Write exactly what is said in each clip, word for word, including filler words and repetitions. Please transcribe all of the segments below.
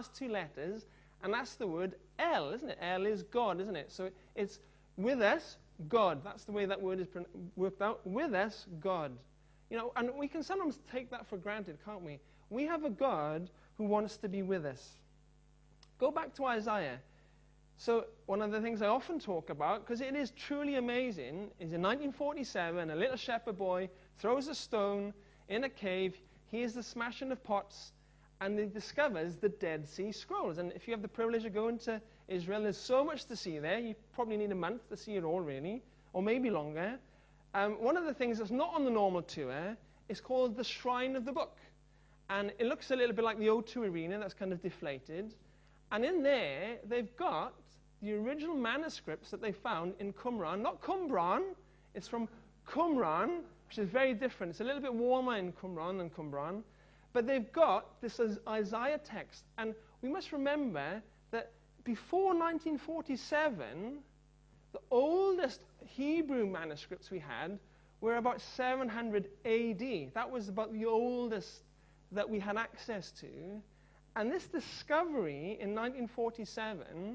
last two letters, and that's the word El, isn't it? El is God, isn't it? So it's with us, God. That's the way that word is worked out. With us, God. You know, and we can sometimes take that for granted, can't we? We have a God who wants to be with us. Go back to Isaiah. So one of the things I often talk about, because it is truly amazing, is in nineteen forty-seven, a little shepherd boy throws a stone in a cave, hears the smashing of pots, and he discovers the Dead Sea Scrolls. And if you have the privilege of going to Israel, there's so much to see there. You probably need a month to see it all, really, or maybe longer. Um, one of the things that's not on the normal tour is called the Shrine of the Book. And it looks a little bit like the O two Arena that's kind of deflated. And in there, they've got the original manuscripts that they found in Qumran. Not Qumran, it's from Qumran, which is very different. It's a little bit warmer in Qumran than Qumran. But they've got this Isaiah text. And we must remember that before nineteen forty-seven, the oldest Hebrew manuscripts we had were about seven hundred A D. That was about the oldest that we had access to. And this discovery in nineteen forty-seven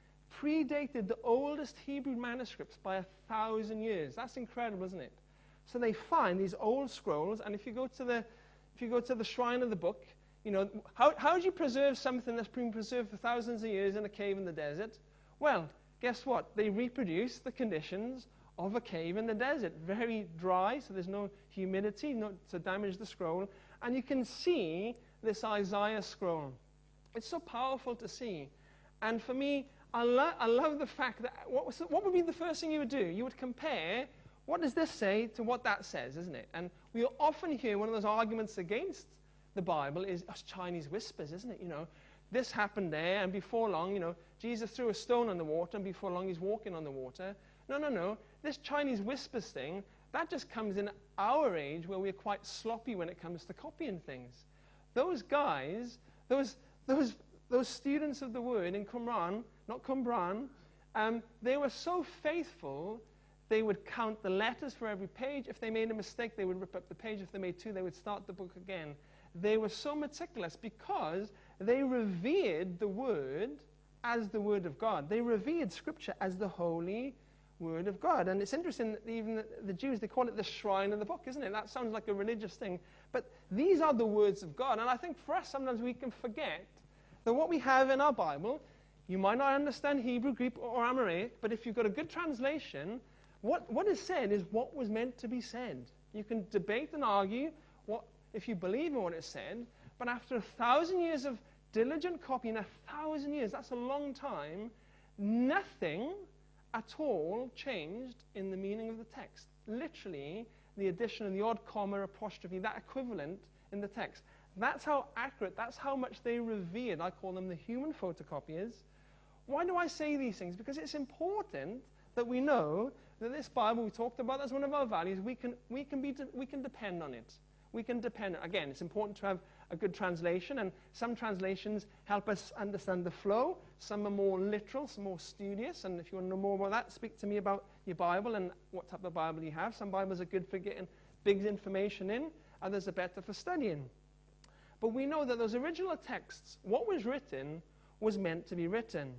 predated the oldest Hebrew manuscripts by a thousand years. That's incredible, isn't it? So they find these old scrolls, and if you go to the if you go to the Shrine of the Book, you know, how how do you preserve something that's been preserved for thousands of years in a cave in the desert? Well, guess what? They reproduce the conditions of a cave in the desert. Very dry, so there's no humidity, not to damage the scroll. And you can see this Isaiah scroll. It's so powerful to see. And for me, I, lo I love the fact that, what, was, what would be the first thing you would do? You would compare, what does this say to what that says, isn't it? And we often hear one of those arguments against the Bible is oh, Chinese whispers, isn't it? You know, this happened there, and before long, you know, Jesus threw a stone on the water, and before long he's walking on the water. No, no, no. This Chinese whispers thing, that just comes in our age where we're quite sloppy when it comes to copying things. Those guys, those, those, those students of the word in Qumran, not Qumran, um, they were so faithful, they would count the letters for every page. If they made a mistake, they would rip up the page. If they made two, they would start the book again. They were so meticulous because they revered the word as the word of God. They revered Scripture as the holy word of God. And it's interesting that even the, the Jews, they call it the Shrine of the Book, isn't it? That sounds like a religious thing. But these are the words of God. And I think for us, sometimes we can forget that what we have in our Bible, you might not understand Hebrew, Greek, or Aramaic, but if you've got a good translation, what, what is said is what was meant to be said. You can debate and argue what, if you believe in what it said, but after a thousand years of diligent copying, a thousand years, that's a long time, nothing at all changed in the meaning of the text. Literally, the addition of the odd comma, apostrophe, that equivalent in the text. That's how accurate, that's how much they revered. I call them the human photocopiers. Why do I say these things? Because it's important that we know that this Bible we talked about as one of our values, we can, we can, be, we can depend on it. We can depend. Again, it's important to have a good translation, and some translations help us understand the flow. Some are more literal, some more studious, and if you want to know more about that, speak to me about your Bible and what type of Bible you have. Some Bibles are good for getting big information in, others are better for studying. But we know that those original texts, what was written, was meant to be written.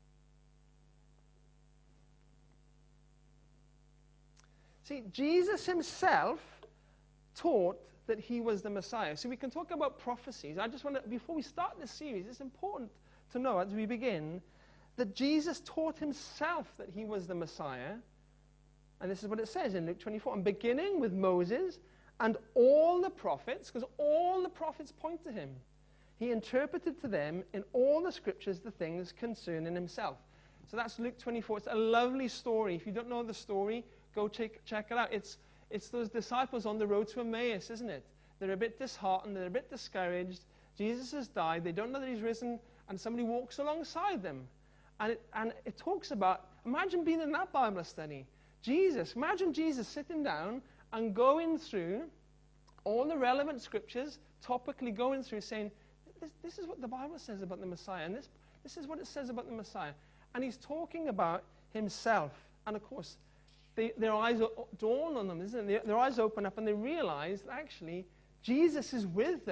See, Jesus himself taught that he was the Messiah. So we can talk about prophecies. I just want to, before we start this series, it's important to know as we begin that Jesus taught himself that he was the Messiah. And this is what it says in Luke twenty-four. And beginning with Moses and all the prophets, because all the prophets point to him, he interpreted to them in all the scriptures the things concerning himself. So that's Luke twenty-four. It's a lovely story. If you don't know the story, go check, check it out. It's It's those disciples on the road to Emmaus, isn't it? They're a bit disheartened, they're a bit discouraged. Jesus has died, they don't know that he's risen, and somebody walks alongside them. And it, and it talks about, imagine being in that Bible study. Jesus, imagine Jesus sitting down and going through all the relevant scriptures, topically going through, saying, this, this is what the Bible says about the Messiah, and this, this is what it says about the Messiah. And he's talking about himself. And of course, They, their eyes dawn on them, isn't it? Their, their eyes open up and they realize that actually Jesus is with them.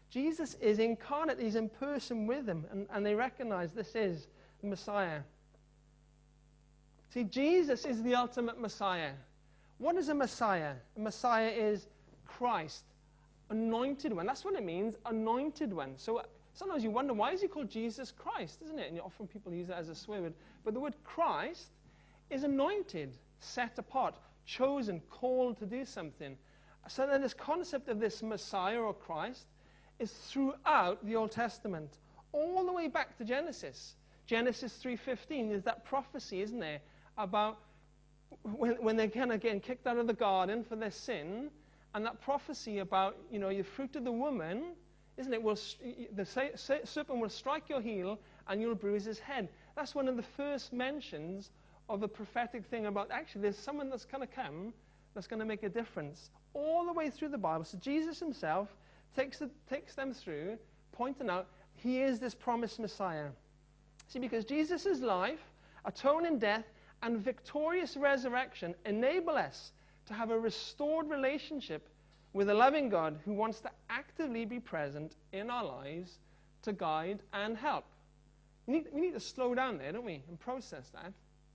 Jesus is incarnate. He's in person with them, and, and they recognize this is the Messiah. See, Jesus is the ultimate Messiah. What is a Messiah? A Messiah is Christ, anointed one. That's what it means, anointed one. So sometimes you wonder, why is he called Jesus Christ, isn't it? And often people use it as a swear word. But the word Christ is anointed, set apart, chosen, called to do something. So then this concept of this Messiah or Christ is throughout the Old Testament, all the way back to Genesis. Genesis three fifteen is that prophecy, isn't there, about when, when they're kind of getting kicked out of the garden for their sin, and that prophecy about, you know, the fruit of the woman, isn't it, will, the serpent will strike your heel and you'll bruise his head. That's one of the first mentions of the prophetic thing about, actually, there's someone that's going to come that's going to make a difference. All the way through the Bible. So Jesus himself takes, the, takes them through, pointing out he is this promised Messiah. See, because Jesus' life, atoning death, and victorious resurrection enable us to have a restored relationship with a loving God who wants to actively be present in our lives to guide and help. We need, we need to slow down there, don't we, and process that.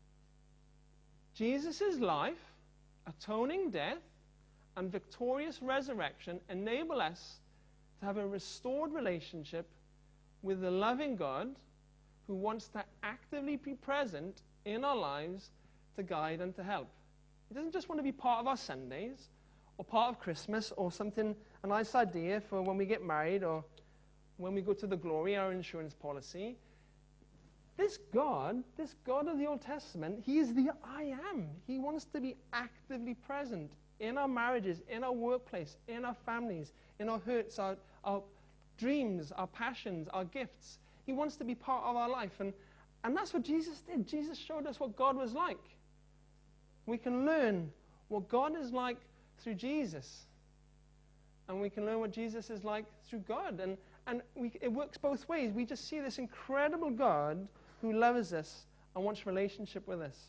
Jesus' life, atoning death, and victorious resurrection enable us to have a restored relationship with the loving God who wants to actively be present in our lives to guide and to help. He doesn't just want to be part of our Sundays or part of Christmas or something, a nice idea for when we get married or when we go to the glory, our insurance policy. This God, this God of the Old Testament, he is the I am. He wants to be actively present in our marriages, in our workplace, in our families, in our hurts, our, our dreams, our passions, our gifts. He wants to be part of our life. And, and that's what Jesus did. Jesus showed us what God was like. We can learn what God is like through Jesus. And we can learn what Jesus is like through God. And, and we, it works both ways. We just see this incredible God who loves us and wants relationship with us.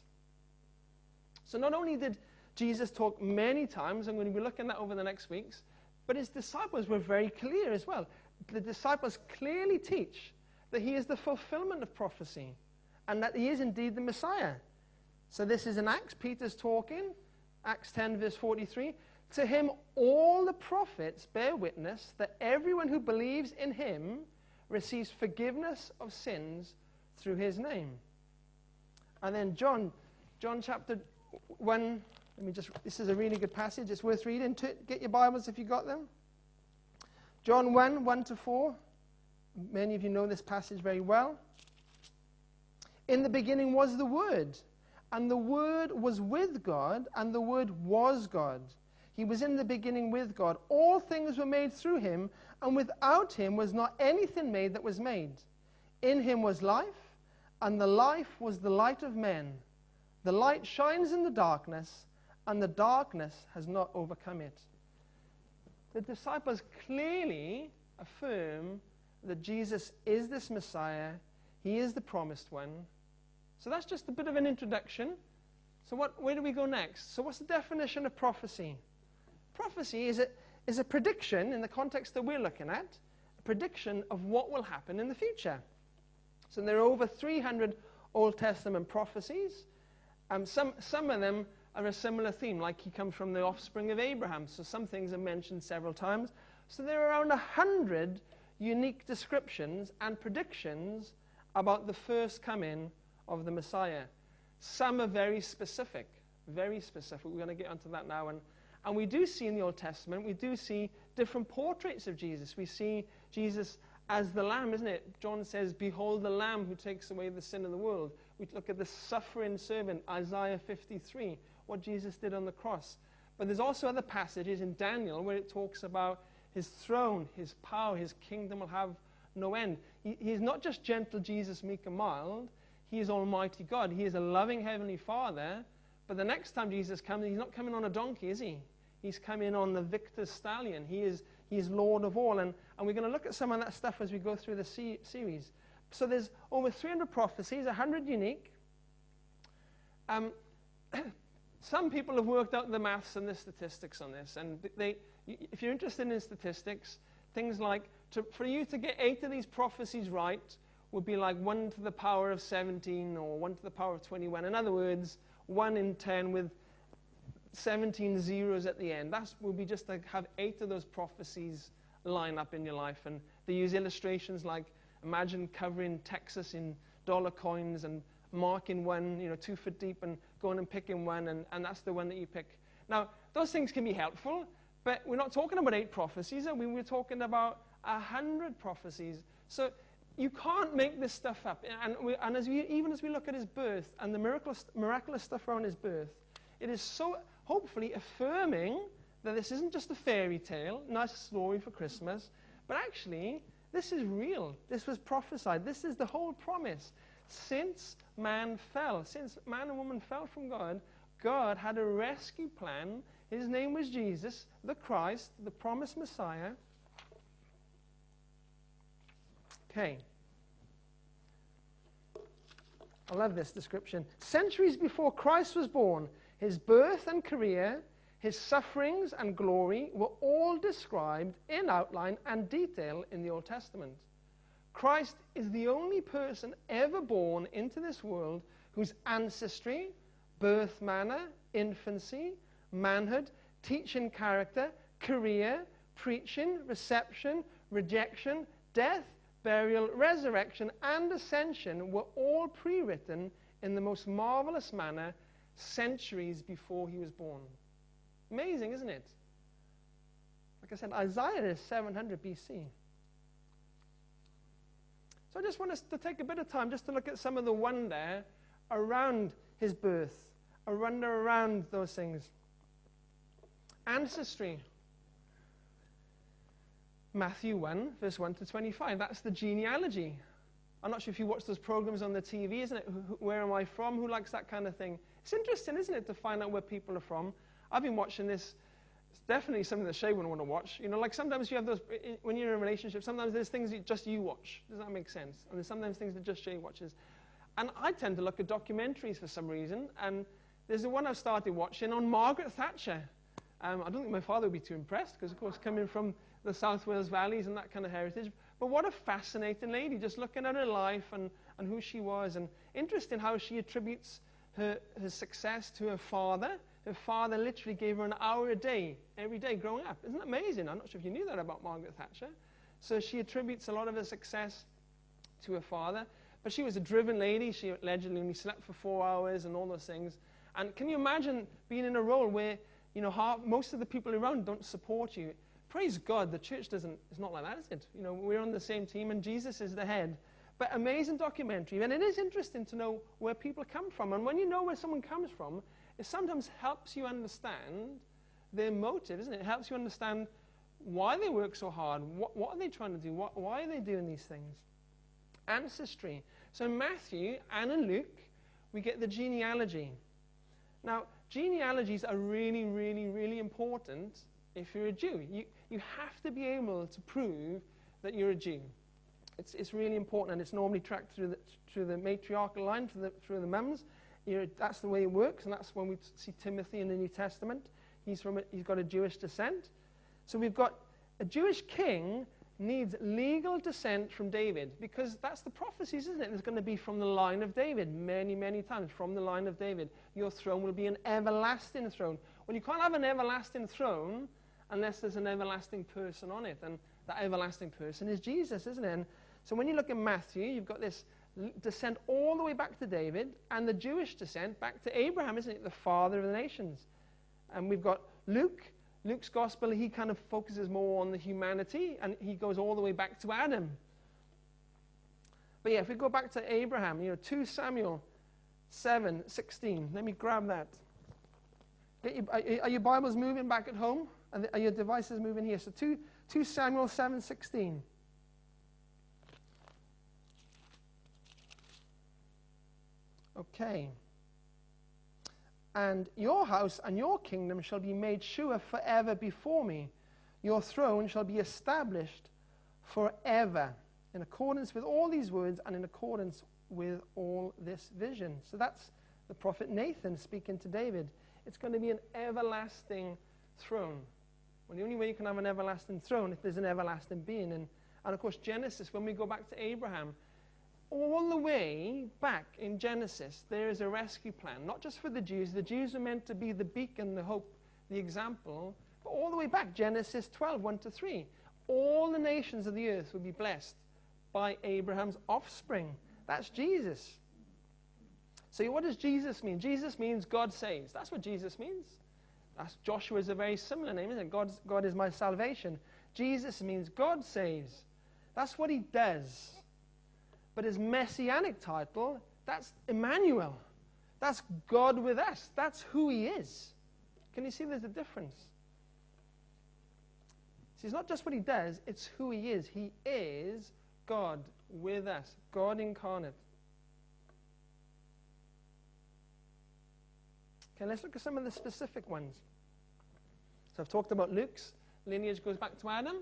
So not only did Jesus talk many times, I'm going to be looking at that over the next weeks, but his disciples were very clear as well. The disciples clearly teach that he is the fulfillment of prophecy and that he is indeed the Messiah. So this is in Acts. Peter's talking, Acts ten, verse forty-three. To him all the prophets bear witness that everyone who believes in him receives forgiveness of sins through his name. And then John, John chapter one, let me just, this is a really good passage. It's worth reading. Get your Bibles if you got them. John one, one to four. Many of you know this passage very well. In the beginning was the Word, and the Word was with God, and the Word was God. He was in the beginning with God. All things were made through him, and without him was not anything made that was made. In him was life, and the life was the light of men. The light shines in the darkness, and the darkness has not overcome it. The disciples clearly affirm that Jesus is this Messiah. He is the promised one. So that's just a bit of an introduction. So what, where do we go next? So what's the definition of prophecy? Prophecy is a, is a prediction, in the context that we're looking at, a prediction of what will happen in the future. So there are over three hundred Old Testament prophecies. Um, some, some of them are a similar theme, like he comes from the offspring of Abraham. So some things are mentioned several times. So there are around one hundred unique descriptions and predictions about the first coming of the Messiah. Some are very specific, very specific. We're going to get onto that now. And, and we do see in the Old Testament, we do see different portraits of Jesus. We see Jesus as the Lamb, isn't it? John says, behold the Lamb who takes away the sin of the world. We look at the suffering servant, Isaiah fifty-three, what Jesus did on the cross. But there's also other passages in Daniel where it talks about his throne, his power, his kingdom will have no end. He, he's not just gentle Jesus, meek and mild. He is Almighty God. He is a loving Heavenly Father. But the next time Jesus comes, he's not coming on a donkey, is he? He's coming on the victor's stallion. He is, he is Lord of all. And, and we're going to look at some of that stuff as we go through the se- series. So there's over three hundred prophecies, one hundred unique. Um, some people have worked out the maths and the statistics on this. And they, if you're interested in statistics, things like to, for you to get eight of these prophecies right would be like one to the power of seventeen or one to the power of twenty-one. In other words, one in ten with seventeen zeros at the end. That would be just to have eight of those prophecies line up in your life. And they use illustrations like, imagine covering Texas in dollar coins and marking one, you know, two foot deep and going and picking one, and, and that's the one that you pick. Now, those things can be helpful, but we're not talking about eight prophecies. I mean, we're talking about a hundred prophecies. So you can't make this stuff up. And, we, and as we, even as we look at his birth and the miraculous, miraculous stuff around his birth, it is so hopefully affirming that this isn't just a fairy tale, nice story for Christmas, but actually this is real. This was prophesied. This is the whole promise. Since man fell, since man and woman fell from God, God had a rescue plan. His name was Jesus, the Christ, the promised Messiah. Okay. I love this description. Centuries before Christ was born, his birth and career, his sufferings and glory were all described in outline and detail in the Old Testament. Christ is the only person ever born into this world whose ancestry, birth manner, infancy, manhood, teaching character, career, preaching, reception, rejection, death, burial, resurrection, and ascension were all pre-written in the most marvelous manner centuries before he was born. Amazing, isn't it? Like I said, Isaiah is seven hundred B C. So I just want us to take a bit of time just to look at some of the wonder around his birth, a wonder around those things. Ancestry. Matthew one, verse one to twenty-five. That's the genealogy. I'm not sure if you watch those programs on the T V, isn't it? Where am I from? Who likes that kind of thing? It's interesting, isn't it, to find out where people are from. I've been watching this. It's definitely something that Shay wouldn't want to watch. You know, like sometimes you have those, when you're in a relationship, sometimes there's things that just you watch. Does that make sense? And there's sometimes things that just Shay watches. And I tend to look at documentaries for some reason. And there's the one I've started watching on Margaret Thatcher. Um, I don't think my father would be too impressed because, of course, coming from the South Wales valleys and that kind of heritage. But what a fascinating lady, just looking at her life and, and who she was. And interesting how she attributes her, her success to her father. Her father literally gave her an hour a day, every day growing up. Isn't that amazing? I'm not sure if you knew that about Margaret Thatcher. So she attributes a lot of her success to her father. But she was a driven lady. She allegedly only slept for four hours and all those things. And can you imagine being in a role where, you know, half, most of the people around don't support you? Praise God, the church doesn't, it's not like that, is it? You know, we're on the same team and Jesus is the head. But amazing documentary. And it is interesting to know where people come from. And when you know where someone comes from, it sometimes helps you understand their motive, isn't it? It helps you understand why they work so hard. What, what are they trying to do? What, why are they doing these things? Ancestry. So in Matthew and in Luke, we get the genealogy. Now, genealogies are really, really, really important if you're a Jew. You, you have to be able to prove that you're a Jew. It's, it's really important, and it's normally tracked through the, through the matriarchal line, through the, through the mums. You know, that's the way it works, and that's when we see Timothy in the New Testament. He's, from a, he's got a Jewish descent. So we've got a Jewish king needs legal descent from David, because that's the prophecies, isn't it? There's going to be from the line of David many, many times, from the line of David. Your throne will be an everlasting throne. Well, you can't have an everlasting throne unless there's an everlasting person on it, and that everlasting person is Jesus, isn't it? And so when you look at Matthew, you've got this descent all the way back to David, and the Jewish descent back to Abraham, isn't it? The father of the nations. And we've got Luke. Luke's gospel, he kind of focuses more on the humanity, and he goes all the way back to Adam. But yeah, if we go back to Abraham, you know, two Samuel seven sixteen. Let me grab that. Get your, are, are your Bibles moving back at home? Are, the, are your devices moving here? So two, two Samuel seven sixteen. Okay. And your house and your kingdom shall be made sure forever before me. Your throne shall be established forever, in accordance with all these words and in accordance with all this vision. So that's the prophet Nathan speaking to David. It's going to be an everlasting throne. Well, the only way you can have an everlasting throne if there's an everlasting being. And, And of course, Genesis, when we go back to Abraham, all the way back in Genesis, there is a rescue plan, not just for the Jews. The Jews are meant to be the beacon, the hope, the example. But all the way back, Genesis twelve, one to three, all the nations of the earth will be blessed by Abraham's offspring. That's Jesus. So what does Jesus mean? Jesus means God saves. That's what Jesus means. That's, Joshua is a very similar name, isn't it? God's, God is my salvation. Jesus means God saves. That's what he does. But his messianic title, that's Emmanuel. That's God with us. That's who he is. Can you see there's a difference? See, it's not just what he does, it's who he is. He is God with us, God incarnate. Okay, let's look at some of the specific ones. So I've talked about Luke's lineage goes back to Adam.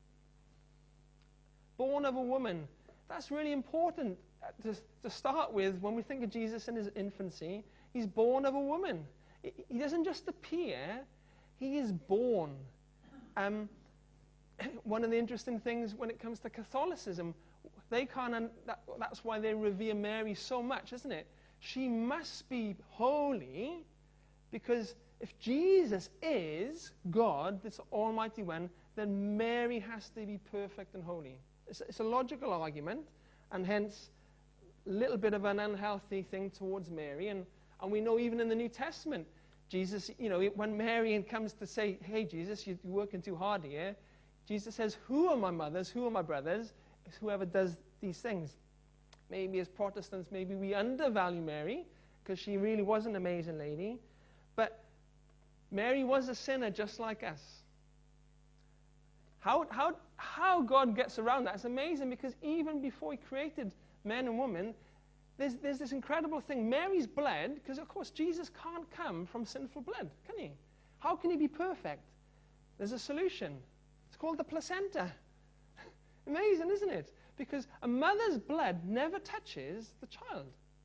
Born of a woman. That's really important to, to start with when we think of Jesus in his infancy. He's born of a woman. He doesn't just appear, he is born. Um, one of the interesting things when it comes to Catholicism, they can't, that, that's why they revere Mary so much, isn't it? She must be holy, because if Jesus is God, this Almighty One, then Mary has to be perfect and holy. It's, it's a logical argument, and hence a little bit of an unhealthy thing towards Mary. And, and we know even in the New Testament, Jesus, you know, when Mary comes to say, hey, Jesus, you're working too hard here, Jesus says, who are my mothers, who are my brothers? It's whoever does these things. Maybe as Protestants, maybe we undervalue Mary, because she really was an amazing lady. But Mary was a sinner just like us. How, how, how God gets around that is amazing, because even before he created men and women, there's, there's this incredible thing. Mary's blood, because of course Jesus can't come from sinful blood, can he? How can he be perfect? There's a solution. It's called the placenta. Amazing, isn't it? Because a mother's blood never touches the child.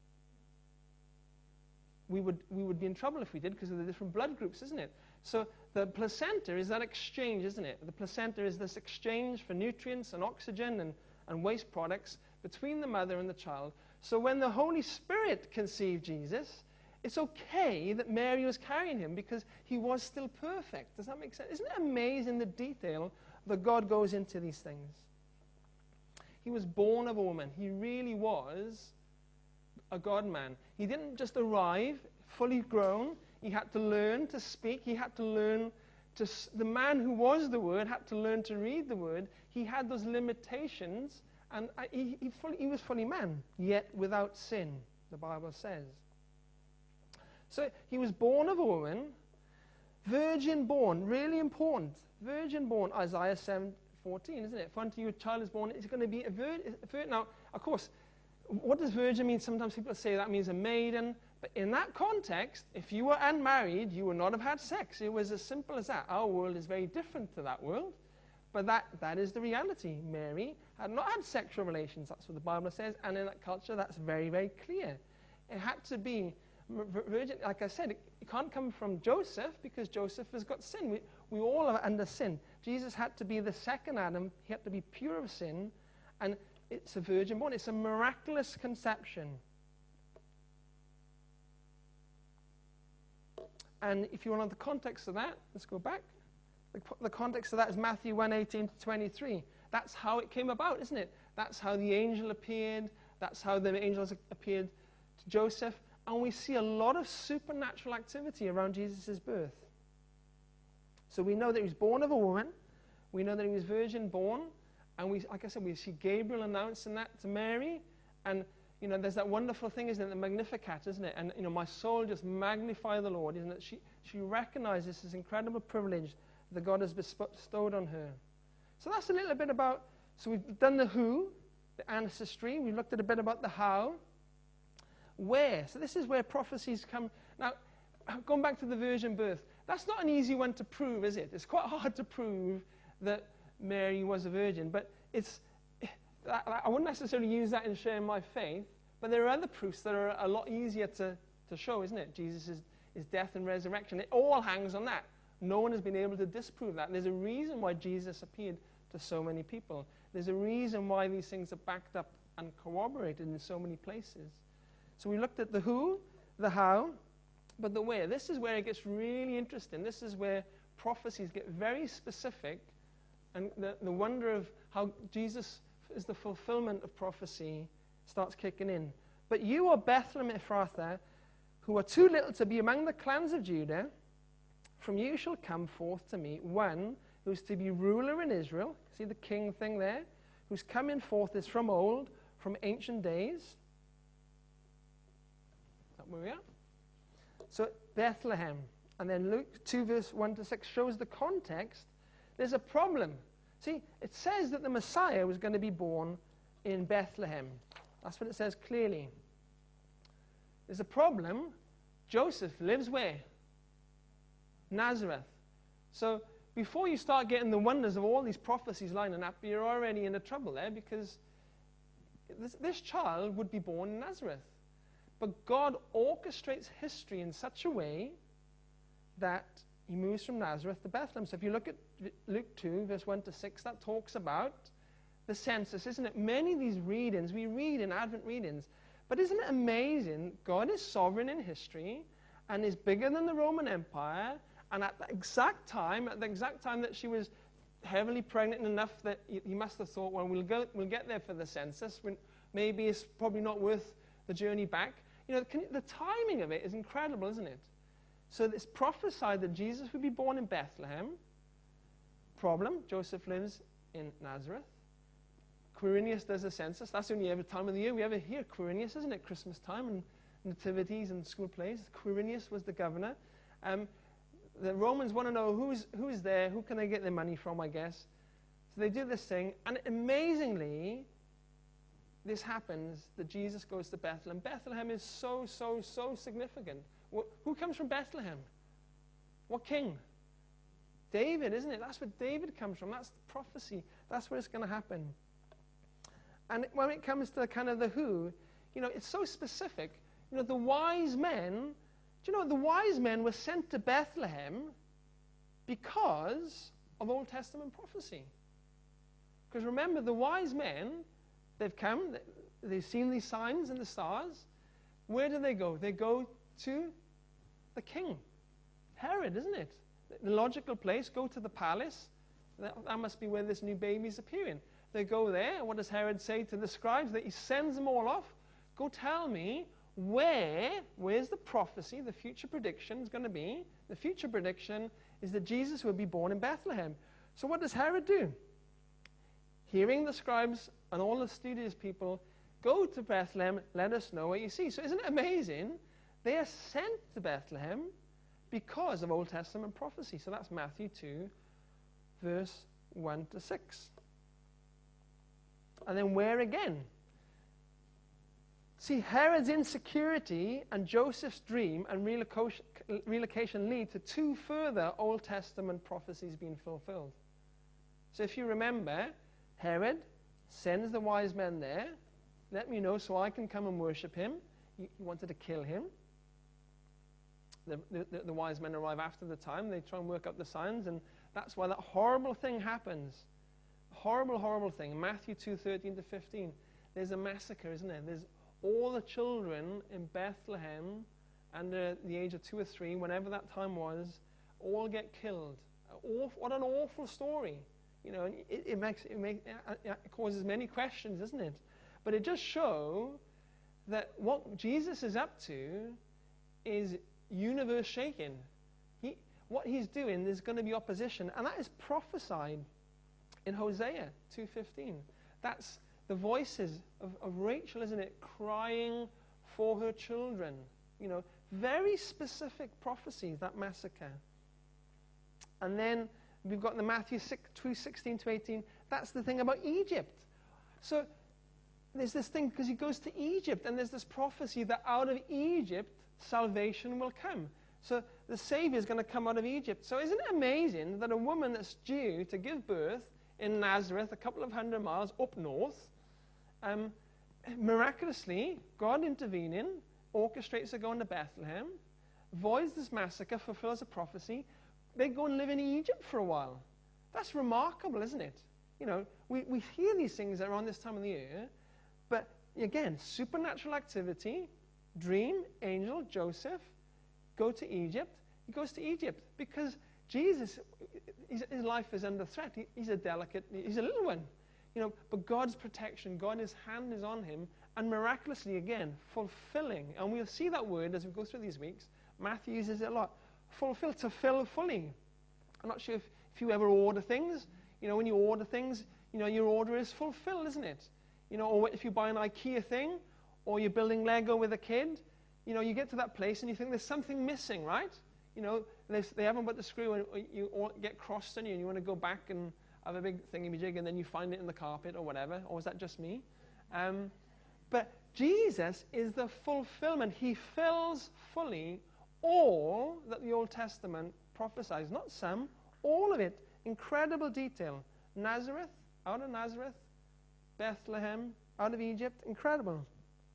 We would, we would be in trouble if we did, because of the different blood groups, isn't it? So the placenta is that exchange, isn't it? The placenta is this exchange for nutrients and oxygen and, and waste products between the mother and the child. So when the Holy Spirit conceived Jesus, it's okay that Mary was carrying him, because he was still perfect. Does that make sense? Isn't it amazing the detail that God goes into these things? He was born of a woman. He really was a God-man. He didn't just arrive fully grown. He had to learn to speak. He had to learn to... The man who was the Word had to learn to read the Word. He had those limitations, and he, he, fully, he was fully man, yet without sin, the Bible says. So he was born of a woman, virgin born, really important. Virgin born, Isaiah seven fourteen, isn't it? For unto you a child is born, it's going to be a virgin. Vir now, of course, what does virgin mean? Sometimes people say that means a maiden. But in that context, if you were unmarried, you would not have had sex. It was as simple as that. Our world is very different to that world. But that, that is the reality. Mary had not had sexual relations. That's what the Bible says. And in that culture, that's very, very clear. It had to be virgin. Like I said, it, it can't come from Joseph, because Joseph has got sin. We, we all are under sin. Jesus had to be the second Adam. He had to be pure of sin. And it's a virgin born. It's a miraculous conception. And if you want to know the context of that, let's go back. The, the context of that is Matthew one eighteen to twenty-three. That's how it came about, isn't it? That's how the angel appeared. That's how the angels appeared to Joseph. And we see a lot of supernatural activity around Jesus' birth. So we know that he was born of a woman. We know that he was virgin born. And we, like I said, we see Gabriel announcing that to Mary. And, you know, there's that wonderful thing, isn't it? The Magnificat, isn't it? And, you know, my soul just magnify the Lord, isn't it? She, she recognizes this incredible privilege that God has bestowed on her. So that's a little bit about, so we've done the who, the ancestry. We've looked at a bit about the how. Where? So this is where prophecies come. Now, going back to the virgin birth, that's not an easy one to prove, is it? It's quite hard to prove that Mary was a virgin, but it's, I wouldn't necessarily use that in sharing my faith, but there are other proofs that are a lot easier to, to show, isn't it? Jesus' his death and resurrection. It all hangs on that. No one has been able to disprove that. There's a reason why Jesus appeared to so many people. There's a reason why these things are backed up and corroborated in so many places. So we looked at the who, the how, but the where. This is where it gets really interesting. This is where prophecies get very specific, and the, the wonder of how Jesus is the fulfillment of prophecy starts kicking in. But you, O Bethlehem Ephrathah, who are too little to be among the clans of Judah, from you shall come forth to me one who is to be ruler in Israel. See the king thing there? Whose coming forth is from old, from ancient days. Is that where we are? So Bethlehem. And then Luke two, verse one to six shows the context. There's a problem. See, it says that the Messiah was going to be born in Bethlehem. That's what it says clearly. There's a problem. Joseph lives where? Nazareth. So before you start getting the wonders of all these prophecies lining up, you're already in a trouble there, because this, this child would be born in Nazareth. But God orchestrates history in such a way that he moves from Nazareth to Bethlehem. So if you look at Luke two, verse one to six, that talks about the census, isn't it? Many of these readings, we read in Advent readings, but isn't it amazing? God is sovereign in history and is bigger than the Roman Empire. And at the exact time, at the exact time that she was heavily pregnant enough that he must have thought, well, we'll go, we'll get there for the census. When maybe it's probably not worth the journey back. You know, can, the timing of it is incredible, isn't it? So it's prophesied that Jesus would be born in Bethlehem. Problem, Joseph lives in Nazareth. Quirinius does a census. That's the only ever time of the year we ever hear Quirinius, isn't it? Christmas time and nativities and school plays. Quirinius was the governor. Um, the Romans want to know who's, who's there, who can they get their money from, I guess. So they do this thing, and amazingly, this happens, that Jesus goes to Bethlehem. Bethlehem is so, so, so significant. Wh- who comes from Bethlehem? What king? David, isn't it? That's where David comes from. That's the prophecy. That's where it's going to happen. And when it comes to kind of the who, you know, it's so specific. You know, the wise men, do you know, the wise men were sent to Bethlehem because of Old Testament prophecy. Because remember, the wise men, they've come, they've seen these signs and the stars. Where do they go? They go to the king, Herod, isn't it? The logical place, go to the palace. That, that must be where this new baby's appearing. They go there, and what does Herod say to the scribes? That he sends them all off. Go tell me where, where's the prophecy, the future prediction is going to be. The future prediction is that Jesus will be born in Bethlehem. So what does Herod do? Hearing the scribes and all the studious people, go to Bethlehem, let us know what you see. So isn't it amazing? They are sent to Bethlehem because of Old Testament prophecy. So that's Matthew two, verse one to six. And then where again? See, Herod's insecurity and Joseph's dream and relocation, relocation lead to two further Old Testament prophecies being fulfilled. So if you remember, Herod sends the wise men there. Let me know so I can come and worship him. He, he wanted to kill him. The, the, the wise men arrive after the time. They try and work out the signs, and that's why that horrible thing happens. Horrible, horrible thing. Matthew two, thirteen to fifteen. There's a massacre, isn't there? There's all the children in Bethlehem under the age of two or three, whenever that time was, all get killed. Awful, what an awful story. You know, it, it makes it, make, it causes many questions, isn't it? But it does show that what Jesus is up to is universe shaking. He, what he's doing, there's going to be opposition, and that is prophesied in Hosea two fifteen. That's the voices of, of Rachel, isn't it, crying for her children. You know, very specific prophecies, that massacre. And then we've got the Matthew two sixteen to eighteen. That's the thing about Egypt. So there's this thing, because he goes to Egypt, and there's this prophecy that out of Egypt, salvation will come. So the Savior is going to come out of Egypt. So isn't it amazing that a woman that's due to give birth in Nazareth, a couple of hundred miles up north, um, miraculously, God intervening, orchestrates her going to Bethlehem, avoids this massacre, fulfills a prophecy. They go and live in Egypt for a while. That's remarkable, isn't it? you know, we, we hear these things around this time of the year, but again, supernatural activity, dream, angel, Joseph, go to Egypt. He goes to Egypt because Jesus, his, his life is under threat. He, he's a delicate, he's a little one. You know, but God's protection, God, his hand is on him, and miraculously, again, fulfilling. And we'll see that word as we go through these weeks. Matthew uses it a lot. Fulfill, to fill fully. I'm not sure if, if you ever order things. You know, when you order things, you know, your order is fulfilled, isn't it? You know, or if you buy an IKEA thing, or you're building Lego with a kid, you know, you get to that place and you think there's something missing, right? You know, they haven't put the screw in, you get crossed on you, and you want to go back and have a big thingy-majig, and then you find it in the carpet or whatever. Or is that just me? Um, but Jesus is the fulfillment. He fills fully all that the Old Testament prophesies. Not some, all of it. Incredible detail. Nazareth, out of Nazareth. Bethlehem, out of Egypt. Incredible.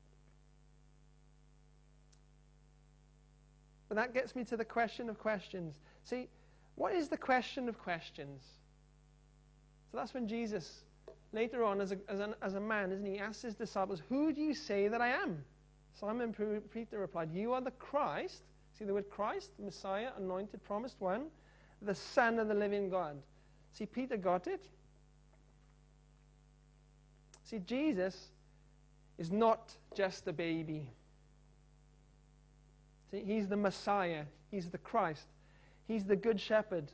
But that gets me to the question of questions. See, what is the question of questions? So that's when Jesus, later on, as a, as, an, as a man, isn't he, he asks his disciples, who do you say that I am? Simon Peter replied, you are the Christ. See the word Christ, Messiah, anointed, promised one, the Son of the living God. See, Peter got it. See, Jesus is not just a baby. See, he's the Messiah. He's the Christ. He's the Good Shepherd.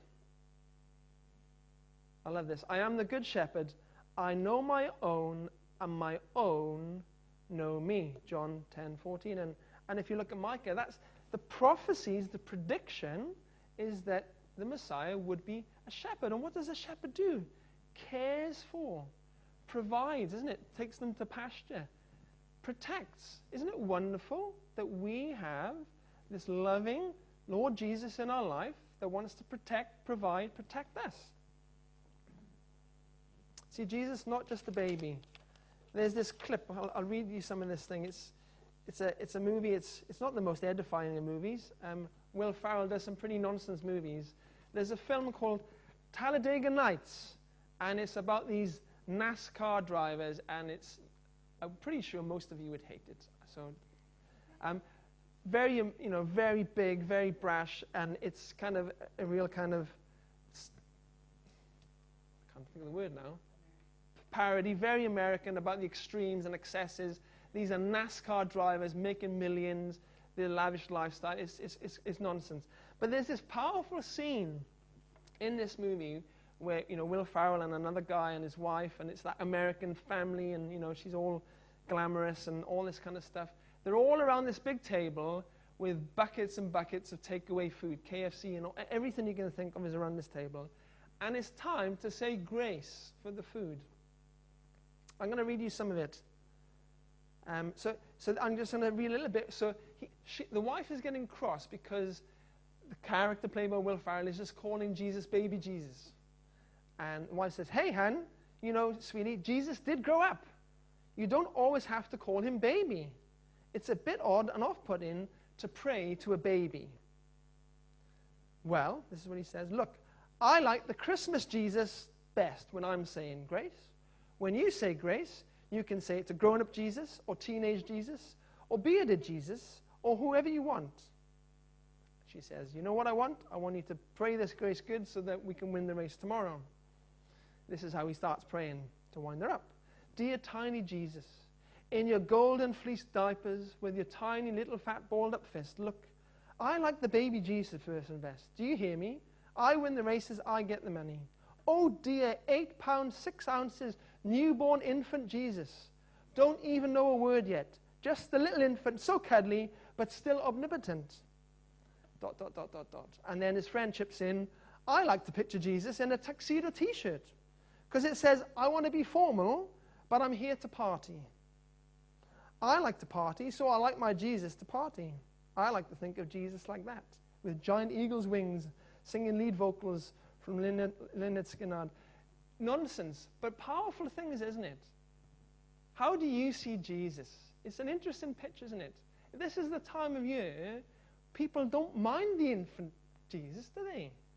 I love this. I am the Good Shepherd. I know my own, and my own know me. John ten fourteen. And, and if you look at Micah, that's the prophecies, the prediction is that the Messiah would be a shepherd. And what does a shepherd do? Cares for, provides, isn't it? Takes them to pasture, protects. Isn't it wonderful that we have this loving Lord Jesus in our life that wants to protect, provide, protect us? See, Jesus, not just a baby. There's this clip. I'll, I'll read you some of this thing. It's, it's, a, it's a movie. It's, it's not the most edifying of movies. Um, Will Ferrell does some pretty nonsense movies. There's a film called Talladega Nights, and it's about these NASCAR drivers, and it's, I'm pretty sure most of you would hate it. So, um, very, um, you know, very big, very brash, and it's kind of a real kind of, I can't think of the word now, parody, very American, about the extremes and excesses. These are NASCAR drivers making millions, their lavish lifestyle. It's, it's, it's, it's nonsense. But there's this powerful scene in this movie where, you know, Will Ferrell and another guy and his wife, and it's that American family, and, you know, she's all glamorous and all this kind of stuff. They're all around this big table with buckets and buckets of takeaway food, K F C, and all, everything you can think of is around this table. And it's time to say grace for the food. I'm going to read you some of it. Um, so, so I'm just going to read a little bit. So he, she, the wife is getting cross because the character played by Will Ferrell is just calling Jesus baby Jesus. And the wife says, hey, hon, you know, sweetie, Jesus did grow up. You don't always have to call him baby. It's a bit odd and off-putting to pray to a baby. Well, this is what he says. Look, I like the Christmas Jesus best when I'm saying grace. When you say grace, you can say it's a grown-up Jesus, or teenage Jesus, or bearded Jesus, or whoever you want. She says, you know what I want? I want you to pray this grace good so that we can win the race tomorrow. This is how he starts praying to wind her up. Dear tiny Jesus, in your golden fleece diapers, with your tiny little fat balled up fist, look, I like the baby Jesus first and best. Do you hear me? I win the races, I get the money. Oh dear, eight pounds, six ounces, newborn infant Jesus. Don't even know a word yet. Just the little infant, so cuddly, but still omnipotent. Dot, dot, dot, dot, dot. And then his friend chips in, I like to picture Jesus in a tuxedo t-shirt. Because it says, I want to be formal, but I'm here to party. I like to party, so I like my Jesus to party. I like to think of Jesus like that, with giant eagle's wings, singing lead vocals from Lynyrd Skynyrd. Nonsense, but powerful things, isn't it? How do you see Jesus? It's an interesting picture, isn't it? This is the time of year people don't mind the infant Jesus, do they?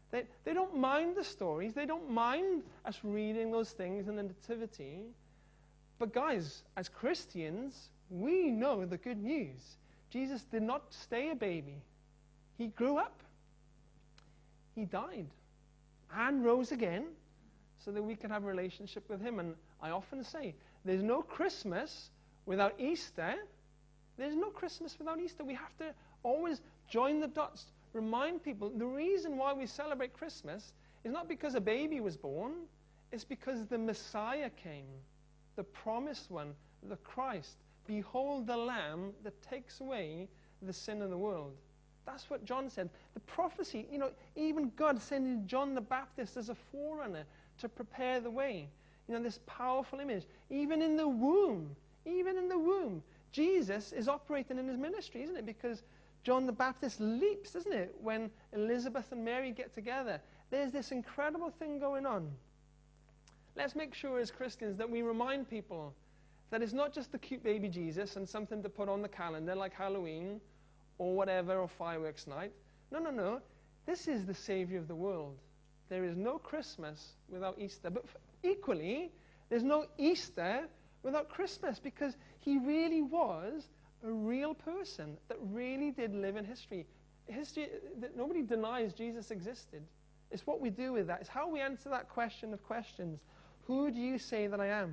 They, they don't mind the stories. They don't mind us reading those things in the Nativity. But guys, as Christians, we know the good news. Jesus did not stay a baby. He grew up. He died and rose again so that we can have a relationship with him. And I often say, there's no Christmas without Easter. There's no Christmas without Easter. We have to always join the dots, remind people the reason why we celebrate Christmas is not because a baby was born, it's because the Messiah came, the promised one, the Christ. Behold the Lamb that takes away the sin of the world. That's what John said. The prophecy, you know, even God sending John the Baptist as a forerunner to prepare the way. You know, this powerful image. Even in the womb, even in the womb, Jesus is operating in his ministry, isn't it? Because John the Baptist leaps, isn't it, when Elizabeth and Mary get together. There's this incredible thing going on. Let's make sure as Christians that we remind people that it's not just the cute baby Jesus and something to put on the calendar like Halloween or whatever, or fireworks night. No, no, no. This is the Savior of the world. There is no Christmas without Easter. But equally, there's no Easter without Christmas, because he really was a real person that really did live in history. History that nobody denies Jesus existed. It's what we do with that. It's how we answer that question of questions. Who do you say that I am?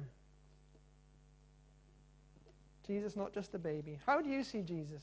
Jesus, not just a baby. How do you see Jesus?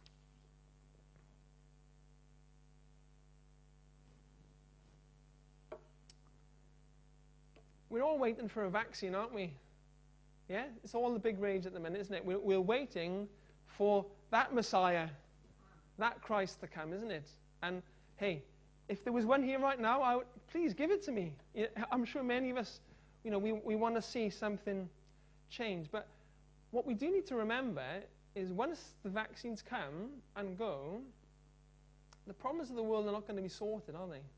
We're all waiting for a vaccine, aren't we? Yeah? It's all the big rage at the minute, isn't it? We're, we're waiting for that Messiah, that Christ to come, isn't it? And hey, if there was one here right now, I would, please give it to me. I'm sure many of us, you know, we, we want to see something change. But what we do need to remember is once the vaccines come and go, the problems of the world are not going to be sorted, are they?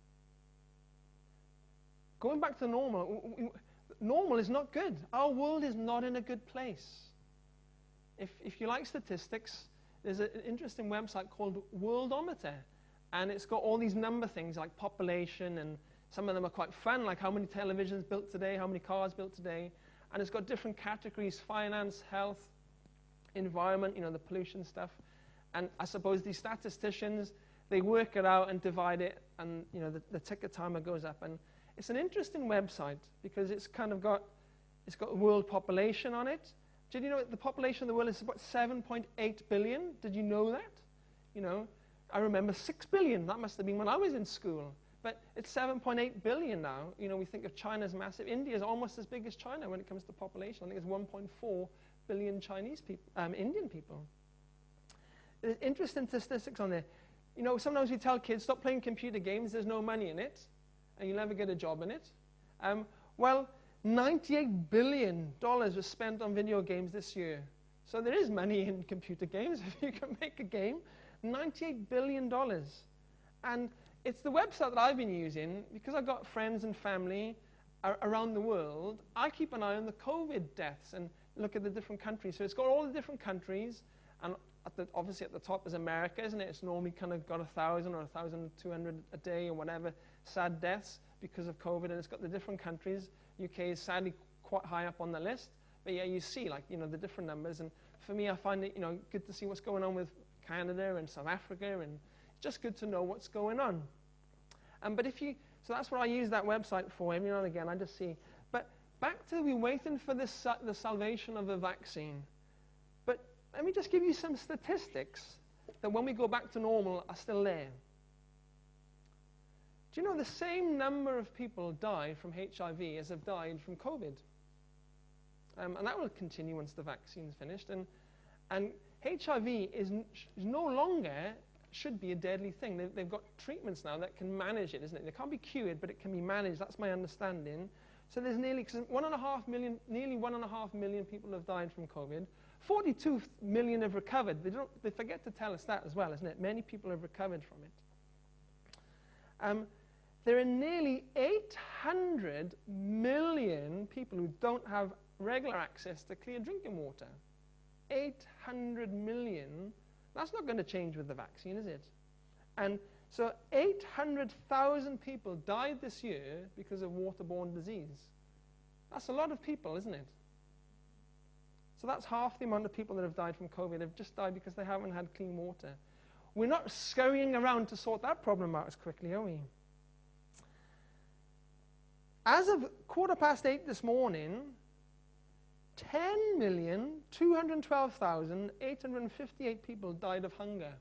Going back to normal, normal is not good. Our world is not in a good place. If, if you like statistics, there's an interesting website called Worldometer, and it's got all these number things like population, and some of them are quite fun, like how many televisions built today, how many cars built today, and it's got different categories: finance, health, environment, you know, the pollution stuff. And I suppose these statisticians, they work it out and divide it, and you know, the, the ticker timer goes up. And it's an interesting website because it's kind of got, it's got world population on it. Did you know the population of the world is about seven point eight billion? Did you know that? You know, I remember six billion. That must have been when I was in school. But it's seven point eight billion now. You know, we think of China's massive. India is almost as big as China when it comes to population. I think it's one point four billion Chinese people, um, Indian people. There's interesting statistics on there. You know, sometimes we tell kids, stop playing computer games, there's no money in it, and you'll never get a job in it. Um, well, ninety-eight billion dollars was spent on video games this year. So there is money in computer games if you can make a game. ninety-eight billion dollars. And it's the website that I've been using because I've got friends and family ar around the world. I keep an eye on the COVID deaths and look at the different countries. So it's got all the different countries, and at the, obviously at the top is America, isn't it? It's normally kind of got a thousand or a thousand two hundred a day or whatever sad deaths because of COVID, and it's got the different countries. U K is sadly quite high up on the list, but yeah, you see like you know the different numbers. And for me, I find it you know good to see what's going on with Canada and South Africa, and it's just good to know what's going on. Um, but if you, so that's what I use that website for. Every now and again, I just see. But back to we waiting for this, the salvation of the vaccine. But let me just give you some statistics that when we go back to normal are still there. Do you know the same number of people die from H I V as have died from COVID? Um, and that will continue once the vaccine's finished. And, and H I V is, n is no longer, should be a deadly thing. They've, they've got treatments now that can manage it, isn't it? They can't be cured, but it can be managed. That's my understanding. So there's nearly, cause one and a half million, nearly one and a half million people have died from COVID. forty-two million have recovered. They, don't, they forget to tell us that as well, isn't it? Many people have recovered from it. Um, there are nearly eight hundred million people who don't have regular access to clear drinking water. eight hundred million. That's not going to change with the vaccine, is it? And So eight hundred thousand people died this year because of waterborne disease. That's a lot of people, isn't it? So that's half the amount of people that have died from COVID. They've just died because they haven't had clean water. We're not scurrying around to sort that problem out as quickly, are we? As of quarter past eight this morning, ten million two hundred twelve thousand eight hundred fifty-eight people died of hunger.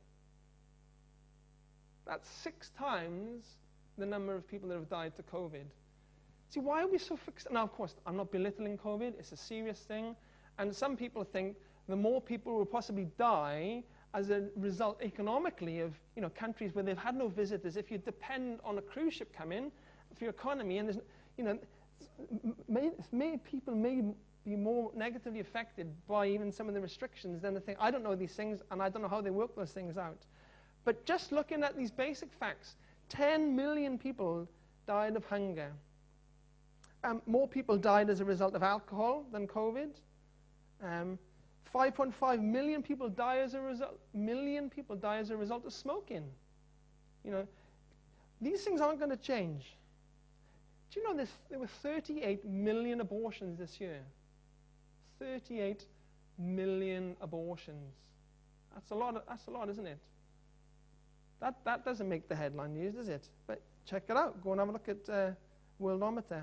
That's six times the number of people that have died to COVID. See, why are we so fixed? Now, of course, I'm not belittling COVID. It's a serious thing. And some people think the more people will possibly die as a result economically of, you know, countries where they've had no visitors. If you depend on a cruise ship coming for your economy, and there's, you know, may, may people may be more negatively affected by even some of the restrictions than the thing. I don't know these things, and I don't know how they work those things out. But just looking at these basic facts, ten million people died of hunger. Um, more people died as a result of alcohol than COVID. Um, five point five million people die as a result. Million people die as a result of smoking. You know, these things aren't going to change. Do you know this? There were thirty-eight million abortions this year. thirty-eight million abortions. That's a lot. Of, that's a lot, isn't it? That that doesn't make the headline news, does it? But check it out. Go and have a look at uh, Worldometer.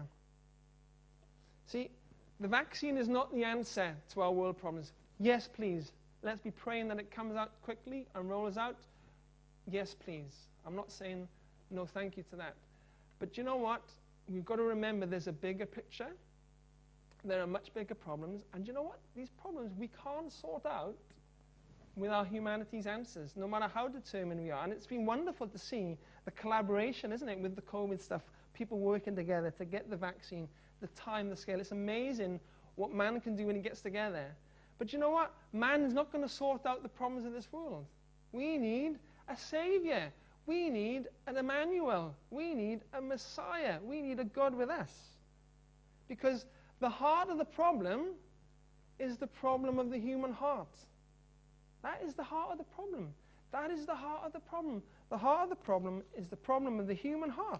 See, the vaccine is not the answer to our world problems. Yes, please. Let's be praying that it comes out quickly and rolls out. Yes, please. I'm not saying no thank you to that. But you know what? We've got to remember there's a bigger picture. There are much bigger problems. And you know what? These problems we can't sort out with our humanity's answers, no matter how determined we are. And it's been wonderful to see the collaboration, isn't it, with the COVID stuff, people working together to get the vaccine, the time, the scale. It's amazing what man can do when he gets together. But you know what? Man is not going to sort out the problems of this world. We need a savior. We need an Emmanuel. We need a Messiah. We need a God with us. Because the heart of the problem is the problem of the human heart. That is the heart of the problem. That is the heart of the problem. The heart of the problem is the problem of the human heart.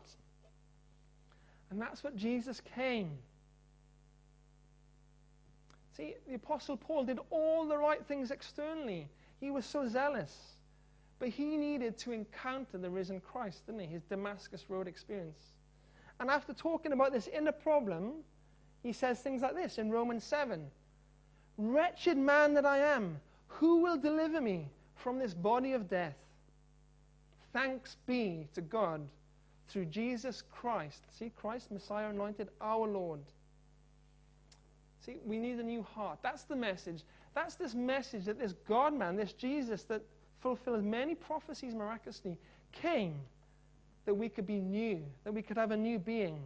And that's what Jesus came. See, the Apostle Paul did all the right things externally. He was so zealous. But he needed to encounter the risen Christ, didn't he? His Damascus Road experience. And after talking about this inner problem, he says things like this in Romans seven. Wretched man that I am, who will deliver me from this body of death? Thanks be to God through Jesus Christ. See, Christ, Messiah, anointed, our Lord. See, we need a new heart. That's the message. That's this message that this God-man, this Jesus that fulfills many prophecies miraculously, came that we could be new, that we could have a new being.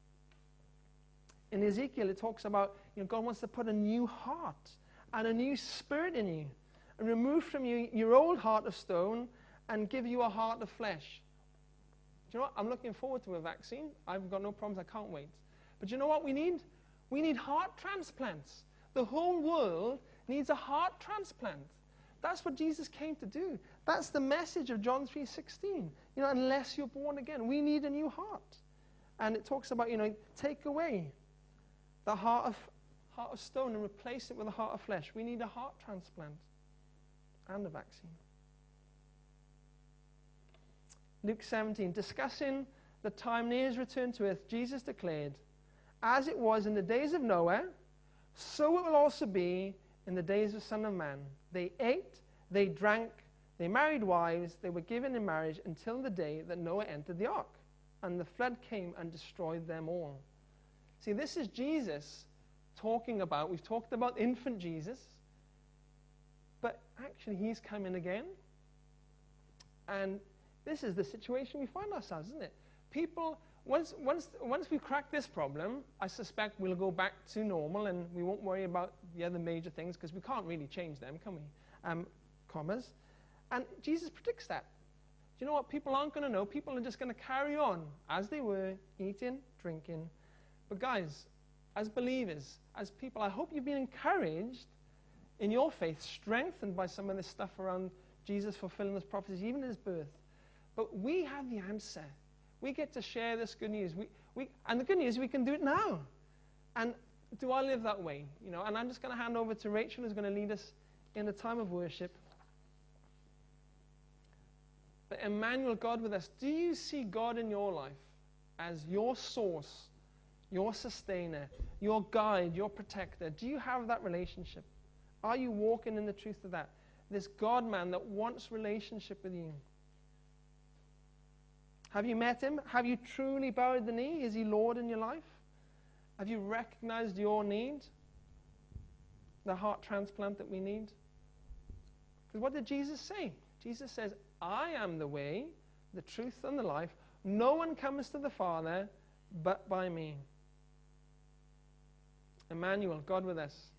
In Ezekiel, it talks about, you know, God wants to put a new heart and a new spirit in you and remove from you your old heart of stone and give you a heart of flesh. Do you know what? I'm looking forward to a vaccine. I've got no problems. I can't wait. But you know what we need? We need heart transplants. The whole world needs a heart transplant. That's what Jesus came to do. That's the message of John three sixteen. You know, unless you're born again, we need a new heart. And it talks about, you know, take away the heart of, heart of stone and replace it with a heart of flesh. We need a heart transplant and a vaccine. Luke seventeen, discussing the time near his return to earth, Jesus declared, as it was in the days of Noah, so it will also be in the days of the Son of Man. They ate, they drank, they married wives, they were given in marriage until the day that Noah entered the ark, and the flood came and destroyed them all. See, this is Jesus talking about, we've talked about infant Jesus, but actually he's coming again. And this is the situation we find ourselves, isn't it? People, once, once, once we crack this problem, I suspect we'll go back to normal and we won't worry about the other major things because we can't really change them, can we? Um, commas. And Jesus predicts that. Do you know what? People aren't going to know. People are just going to carry on as they were, eating, drinking. But guys, as believers, as people, I hope you've been encouraged in your faith, strengthened by some of this stuff around Jesus fulfilling those prophecies, even at his birth. But we have the answer. We get to share this good news. We, we, and the good news, we can do it now. And do I live that way? You know, and I'm just going to hand over to Rachel, who's going to lead us in a time of worship. But Emmanuel, God with us, do you see God in your life as your source, your sustainer, your guide, your protector? Do you have that relationship? Are you walking in the truth of that? This God-man that wants relationship with you. Have you met him? Have you truly bowed the knee? Is he Lord in your life? Have you recognized your need? The heart transplant that we need? Because what did Jesus say? Jesus says, I am the way, the truth, and the life. No one comes to the Father but by me. Emmanuel, God with us.